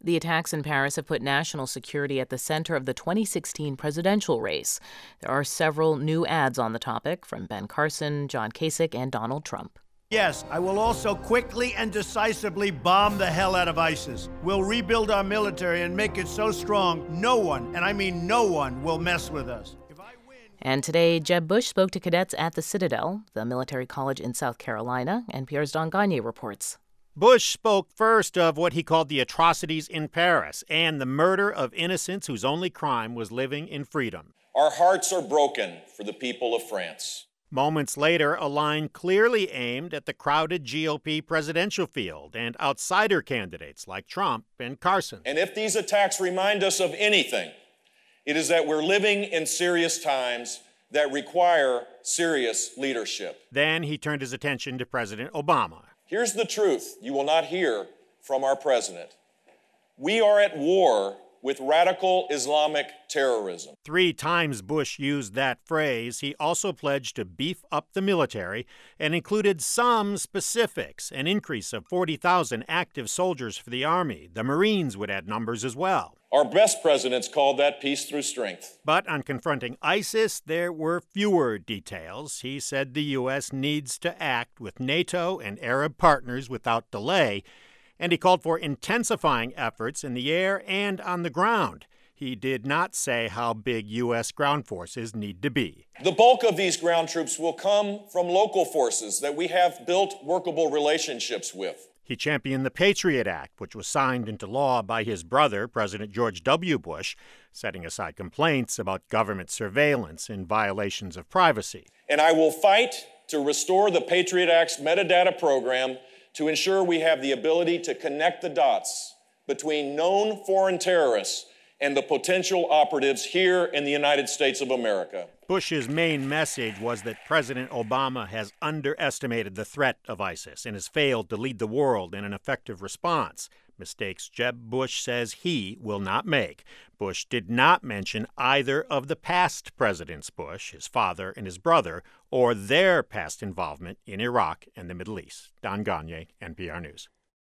The attacks in Paris have put national security at the center of the 2016 presidential race. There are several new ads on the topic from Ben Carson, John Kasich, and Donald Trump. Yes, I will also quickly and decisively bomb the hell out of ISIS. We'll rebuild our military and make it so strong no one, and I mean no one, will mess with us. And today, Jeb Bush spoke to cadets at the Citadel, the military college in South Carolina, NPR's Don Gagné reports. Bush spoke first of what he called the atrocities in Paris and the murder of innocents whose only crime was living in freedom. Our hearts are broken for the people of France. Moments later, a line clearly aimed at the crowded GOP presidential field and outsider candidates like Trump and Carson. And if these attacks remind us of anything, it is that we're living in serious times that require serious leadership. Then he turned his attention to President Obama. Here's the truth you will not hear from our president. We are at war with radical Islamic terrorism. 3 times Bush used that phrase. He also pledged to beef up the military and included some specifics, an increase of 40,000 active soldiers for the Army. The Marines would add numbers as well. Our best presidents called that peace through strength. But on confronting ISIS, there were fewer details. He said the U.S. needs to act with NATO and Arab partners without delay, and he called for intensifying efforts in the air and on the ground. He did not say how big U.S. ground forces need to be. The bulk of these ground troops will come from local forces that we have built workable relationships with. He championed the Patriot Act, which was signed into law by his brother, President George W. Bush, setting aside complaints about government surveillance and violations of privacy. And I will fight to restore the Patriot Act's metadata program to ensure we have the ability to connect the dots between known foreign terrorists and the potential operatives here in the United States of America. Bush's main message was that President Obama has underestimated the threat of ISIS and has failed to lead the world in an effective response, mistakes Jeb Bush says he will not make. Bush did not mention either of the past presidents, Bush, his father and his brother, or their past involvement in Iraq and the Middle East. Don Gagné, NPR News.